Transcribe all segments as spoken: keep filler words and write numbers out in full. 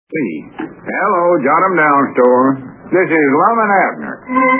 See. Hello, jot 'em down, store. This is Lum and Abner.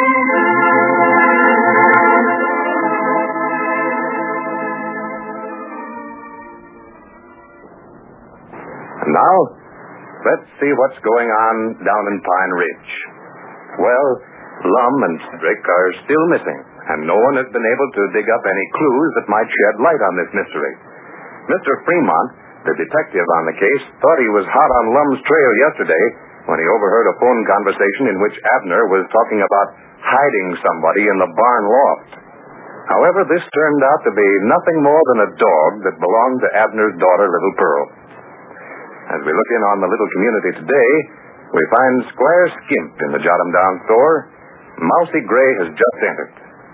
And now, let's see what's going on down in Pine Ridge. Well, Lum and Cedric are still missing, and no one has been able to dig up any clues that might shed light on this mystery. Mister Fremont, the detective on the case, thought he was hot on Lum's trail yesterday when he overheard a phone conversation in which Abner was talking about hiding somebody in the barn loft. However, this turned out to be nothing more than a dog that belonged to Abner's daughter, Little Pearl. As we look in on the little community today, we find Squire Skimp in the Jot 'em Down store. Mousy Gray has just entered.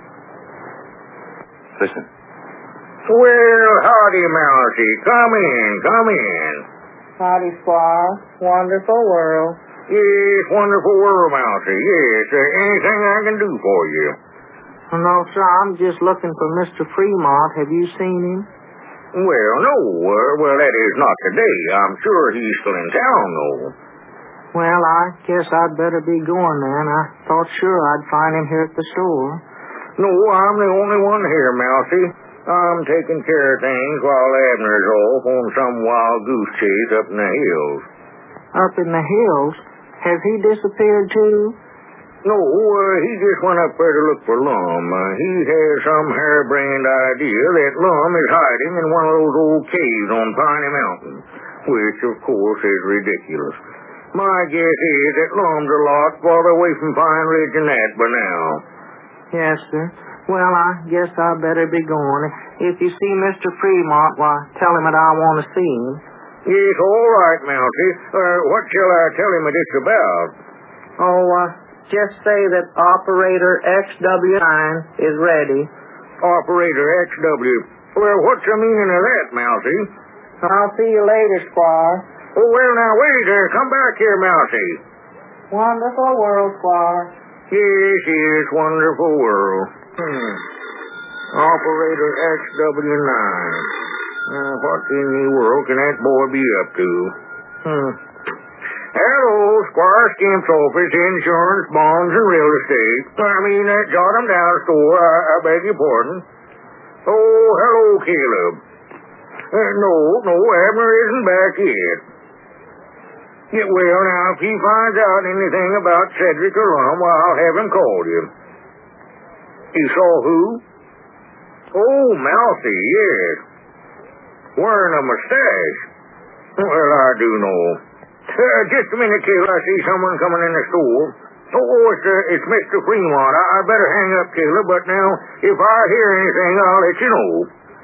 Listen. Well, howdy, Mousy. Come in, come in. Howdy, Squire. Wonderful world. Yes, wonderful world, Mousy. Yes, uh, anything I can do for you? No, sir, I'm just looking for Mister Fremont. Have you seen him? Well, no. Uh, well, that is not today. I'm sure he's still in town, though. Well, I guess I'd better be going then. I thought sure I'd find him here at the store. No, I'm the only one here, Mousy. I'm taking care of things while Abner's off on some wild goose chase up in the hills. Up in the hills? Has he disappeared, too? No, uh, he just went up there to look for Lum. Uh, he has some harebrained idea that Lum is hiding in one of those old caves on Piney Mountain, which, of course, is ridiculous. My guess is that Lum's a lot farther away from Pine Ridge than that by now. Yes, sir. Well, I guess I better be going. If you see Mister Fremont, why, tell him that I want to see him. Yes, all right, Mousy. Uh, what shall I tell him it's about? Oh, uh, just say that Operator X W nine is ready. Operator X W. Well, what's the meaning of that, Mousy? I'll see you later, Squire. Oh, well, now, wait there. Come back here, Mousy. Wonderful world, Squire. Yes, yes, wonderful world. Hmm. Operator X W nine. Uh, what in the world can that boy be up to? Hmm. Hello, Squire Skimp's office, insurance, bonds, and real estate. I mean, that Jot 'em Down store. I, I beg your pardon. Oh, hello, Caleb. Uh, no, no, Abner isn't back yet. Yeah, well, now, if he finds out anything about Cedric or Lum, well, I'll have him call you. You saw who? Oh, Mousy, yes. Wearing a mustache. Well, I do know. Uh, just a minute, Caleb. I see someone coming in the store. Oh, it's, uh, it's Mister Fremont. I, I better hang up, Caleb, but now, if I hear anything, I'll let you know.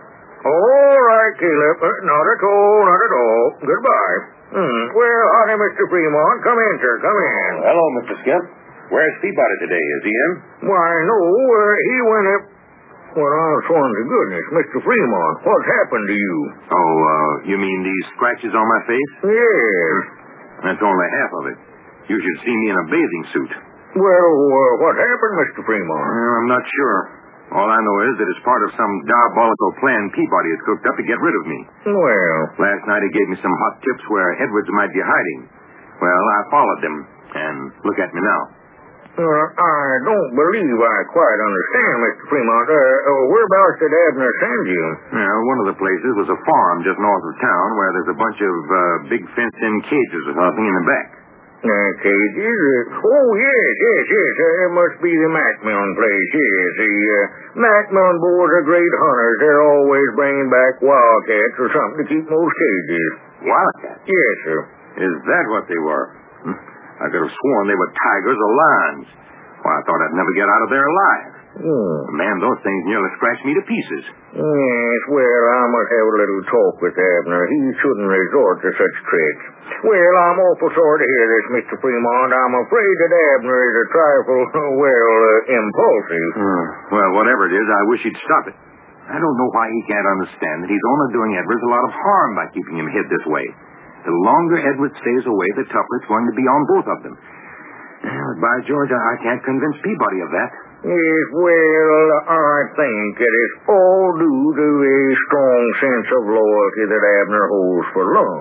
All right, Caleb. Uh, not at all, not at all. Goodbye. Hmm. Well, howdy, Mister Fremont. Come in, sir. Come in. Oh, hello, Mister Skimp. Where's Peabody today? Is he in? Why, no. Uh, he went up... Well, I sworn to goodness, Mister Fremont, what's happened to you? Oh, uh, you mean these scratches on my face? Yes. That's only half of it. You should see me in a bathing suit. Well, uh, what happened, Mister Fremont? Well, I'm not sure. All I know is that it's part of some diabolical plan Peabody has cooked up to get rid of me. Well... Last night he gave me some hot tips where Edwards might be hiding. Well, I followed them, and look at me now. Uh, I don't believe I quite understand, Mister Fremont. Uh, uh, whereabouts did Abner send you? Well, one of the places was a farm just north of town where there's a bunch of uh, big fenced-in cages or something in the back. Uh, cages? Uh, oh, yes, yes, yes. Uh, it must be the Macmillan place, yes. The uh, Macmillan boys are great hunters. They're always bringing back wildcats or something to keep in those cages. Wildcats? Yes, sir. Is that what they were? Hm. I could have sworn they were tigers or lions. Why, I thought I'd never get out of there alive. Hmm. Man, those things nearly scratched me to pieces. Yes, well, I must have a little talk with Abner. He shouldn't resort to such tricks. Well, I'm awful sorry to hear this, Mister Fremont. I'm afraid that Abner is a trifle, well, uh, impulsive. Hmm. Well, whatever it is, I wish he'd stop it. I don't know why he can't understand that he's only doing Edwards a lot of harm by keeping him hid this way. The longer Edward stays away, the tougher it's going to be on both of them. Well, by George, I can't convince Peabody of that. Yes, well, I think it is all due to a strong sense of loyalty that Abner holds for Lum.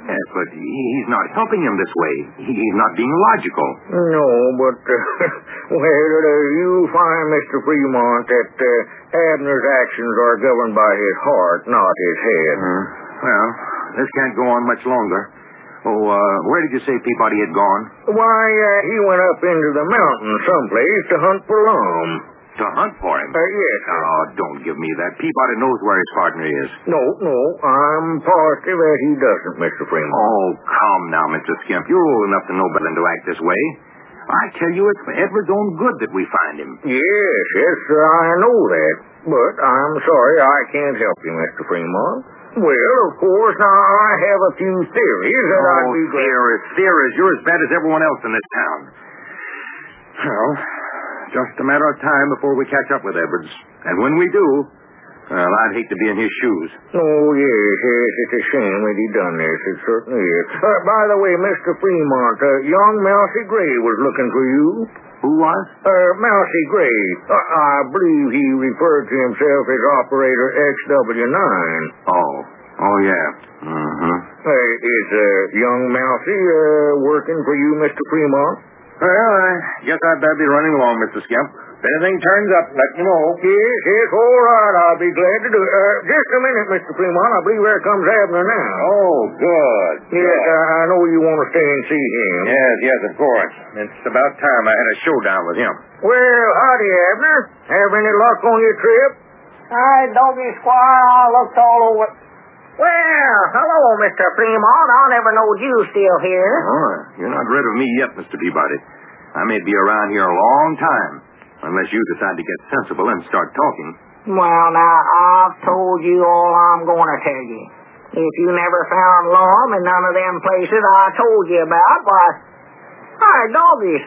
Yes, but he, he's not helping him this way. He, he's not being logical. No, but, uh, well, uh, you find, Mister Fremont, that uh, Abner's actions are governed by his heart, not his head. Uh, well, this can't go on much longer. Oh, uh, where did you say Peabody had gone? Why, uh, he went up into the mountains someplace to hunt for Lum. To hunt for him? Uh, yes, sir. Oh, don't give me that. Peabody knows where his partner is. No, no, I'm positive that he doesn't, Mister Fremont. Oh, come now, Mister Skimp. You're old enough to know better than to act this way. I tell you, it's for Edward's own good that we find him. Yes, yes, sir, I know that. But I'm sorry I can't help you, Mister Fremont. Well, of course, now I have a few theories that oh, I'd be glad... theories, theories. You're as bad as everyone else in this town. Well, just a matter of time before we catch up with Edwards. And when we do, well, I'd hate to be in his shoes. Oh, yes, yes, it's a shame that he done this. It certainly is. Uh, by the way, Mister Fremont, uh, young Mousy Gray was looking for you. Who was? Uh, Mousy Gray. Uh, I believe he referred to himself as Operator X W nine. Oh. Oh, yeah. Mm-hmm. Uh, is uh, young Mousy uh, working for you, Mister Fremont? Well, I guess I'd better be running along, Mister Skimp. If anything turns up, let me know. Yes, yes, all right. I'll be glad to do it. Uh, just a minute, Mister Fremont. I believe there comes Abner now. Oh, good. Yes, good. I, I know you want to stay and see him. Yes, yes, of course. It's about time I had a showdown with him. Well, howdy, Abner. Have any luck on your trip? Hi, Doggy Squire. I looked all over. Well, hello, Mister Fremont. I never knowed you still here. Oh, you're not rid of me yet, Mister Peabody. I may be around here a long time, unless you decide to get sensible and start talking. Well, now, I've told you all I'm going to tell you. If you never found Lum in none of them places I told you about, why... Hi, Doggies.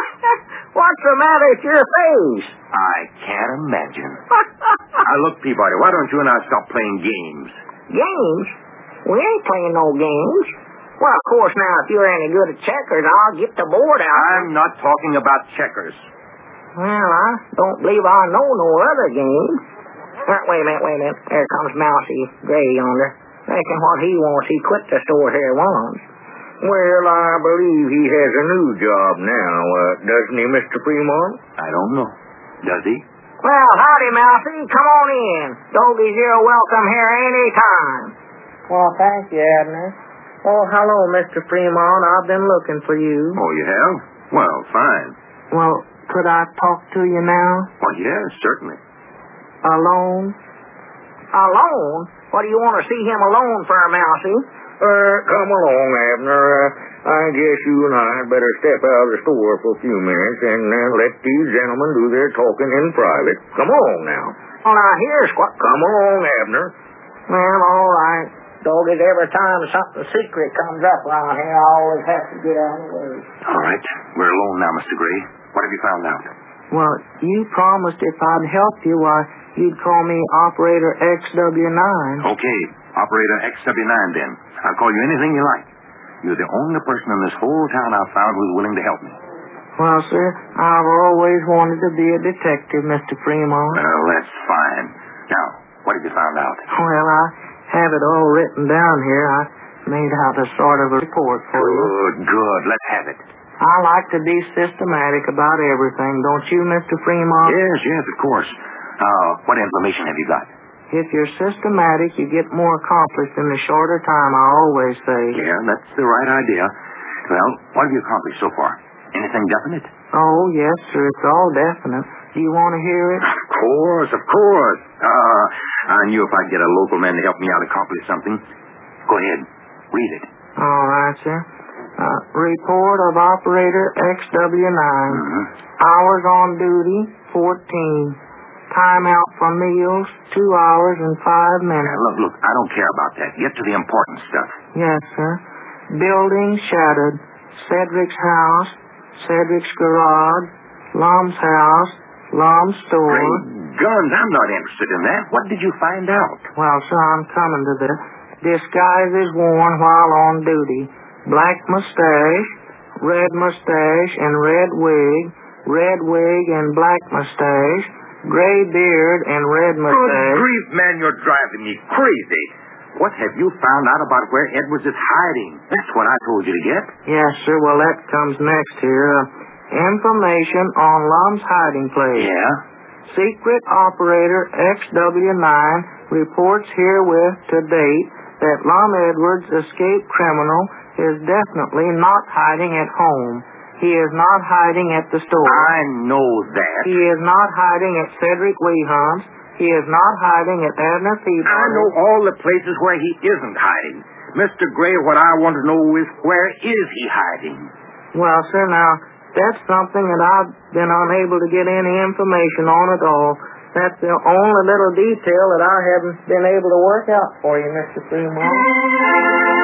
What's the matter with your face? I can't imagine. Now, look, Peabody, why don't you and I stop playing games? Games? We ain't playing no games. Well, of course, now, if you're any good at checkers, I'll get the board out. I'm not talking about checkers. Well, I don't believe I know no other games. Uh, wait a minute, wait a minute. There comes Mousy Gray yonder. Reckon what he wants, he quit the store here once. Well, I believe he has a new job now, uh, doesn't he, Mister Fremont? I don't know. Does he? Well, howdy, Mousy. Come on in. Doggies, you're welcome here any time. Well, thank you, Abner. Oh, hello, Mister Fremont. I've been looking for you. Oh, you have? Well, fine. Well, could I talk to you now? Well, yes, certainly. Alone? Alone? What do you want to see him alone for, Mousy? Uh, come along, Abner. Uh, I guess you and I had better step out of the store for a few minutes and uh, let these gentlemen do their talking in private. Come along now. Well, now, here's what... Come along, Abner. Well, all right. Doggies, every time something secret comes up around here, I always have to get out of the way. All right. We're alone now, Mister Gray. What have you found out? Well, you promised if I'd help you, why, you'd call me Operator X W nine. Okay. Operator X W nine, then. I'll call you anything you like. You're the only person in this whole town I've found who's willing to help me. Well, sir, I've always wanted to be a detective, Mister Fremont. Well, that's fine. Now, what have you found out? Well, I have it all written down here. I made out a sort of a report for you. Good, good. Let's have it. I like to be systematic about everything, don't you, Mister Fremont? Yes, yes, of course. Uh, what information have you got? If you're systematic, you get more accomplished in the shorter time, I always say. Yeah, that's the right idea. Well, what have you accomplished so far? Anything definite? Oh, yes, sir. It's all definite. Do you want to hear it? Of course, of course. Uh, I knew if I'd get a local man to help me out accomplish something. Go ahead. Read it. All right, sir. Uh, report of Operator X W nine. Mm-hmm. Hours on duty, fourteen. Time out for meals, two hours and five minutes. Look, look, I don't care about that. Get to the important stuff. Yes, sir. Building shattered. Cedric's house, Cedric's garage, Lum's house, Lum's store. Great guns, I'm not interested in that. What did you find out? Well, sir, I'm coming to this. Disguise is worn while on duty. Black mustache, red mustache and red wig, red wig and black mustache, gray beard and red mustache. Good grief, man, you're driving me crazy. What have you found out about where Edwards is hiding? That's what I told you to get. Yes, sir. Well, that comes next here. Uh, information on Lum's hiding place. Yeah? Secret operator X W nine reports herewith to date that Lum Edwards, escaped criminal, is definitely not hiding at home. He is not hiding at the store. I know that. He is not hiding at Cedric Wehunt's. He is not hiding at Abner Peabody. I know all the places where he isn't hiding. Mister Gray, what I want to know is where is he hiding? Well, sir, now, that's something that I've been unable to get any information on at all. That's the only little detail that I haven't been able to work out for you, Mister Fremont.